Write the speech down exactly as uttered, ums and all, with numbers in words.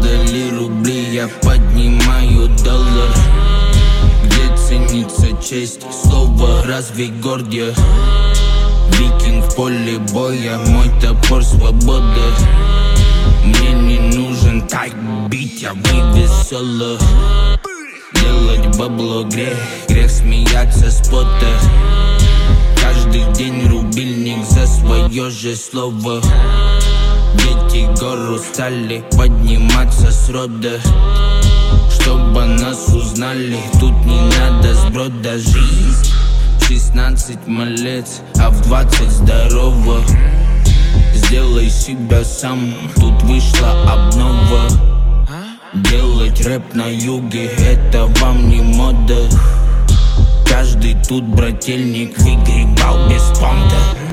Падали рубли, я поднимаю доллар. Где ценится честь, слово разве горд я? Викинг в поле боя, мой топор свобода. Мне не нужен тайп бить, я вывесела. Делать бабло грех, грех смеяться с пота. Каждый день рубильник за свое же слово. Дети гору стали подниматься с рода. Чтобы нас узнали, тут не надо сброда. Жизнь шестнадцать малец, а в двадцать здорово. Сделай себя сам, тут вышла обнова. Делать рэп на юге, это вам не мода. Каждый тут брательник выгребал без понта.